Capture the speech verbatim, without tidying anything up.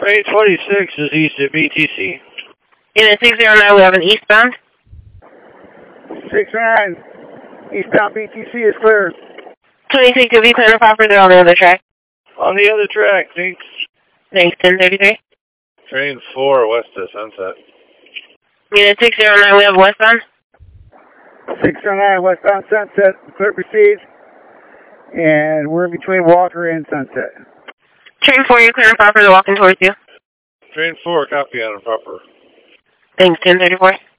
Train twenty-six is east of B T C. Unit six zero nine, we have an eastbound. six nine, eastbound B T C is clear. twenty-six, you'll be clear to proper, they're on the other track. On the other track, thanks. Thanks, ten thirty-three. Train four, west of Sunset. Unit six zero nine, we have westbound. six oh nine, westbound Sunset, clear proceed. And we're in between Walker and Sunset. Train four, you're clear and proper, they're walking towards you. Train four, copy on and proper. Thanks, ten thirty-four.